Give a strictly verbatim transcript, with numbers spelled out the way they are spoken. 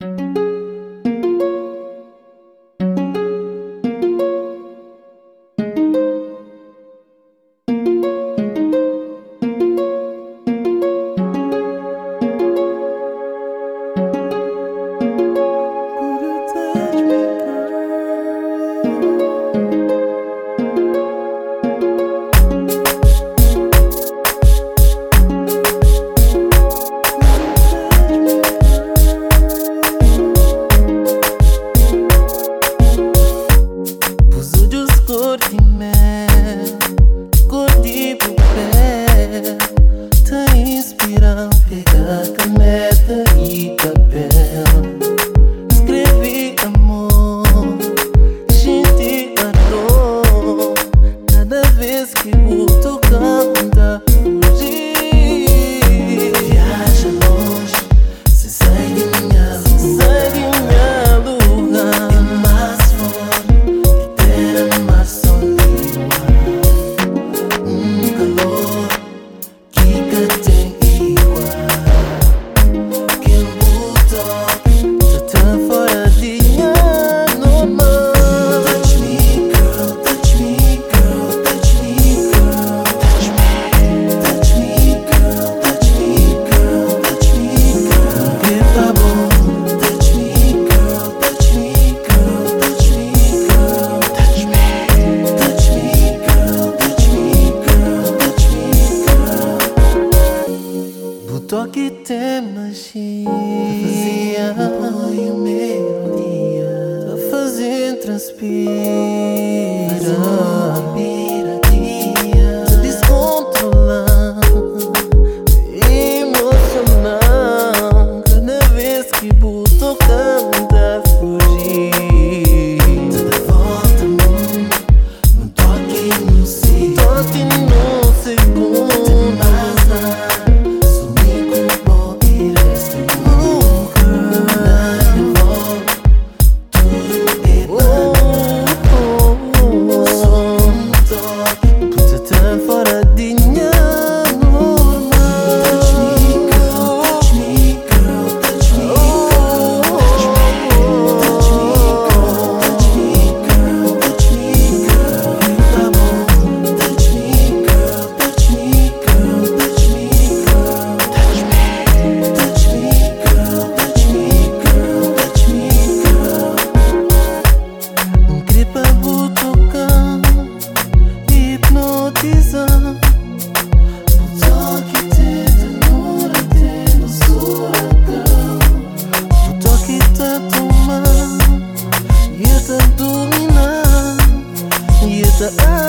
Pegar caneta e papel, escrevi amor, senti a dor cada vez que o tocamos a fugir. Viaja longe, se segue minha luz, segue minha lugar. É mais forte que ter mais solidão, um calor que tem toque tem magia, apoio melodia, tá fazendo transpira, piradia, tá descontrolando, emocionando, cada vez que o tocamos tá fugir. Toda volta mundo, num toque num segundo, toque num segundo. The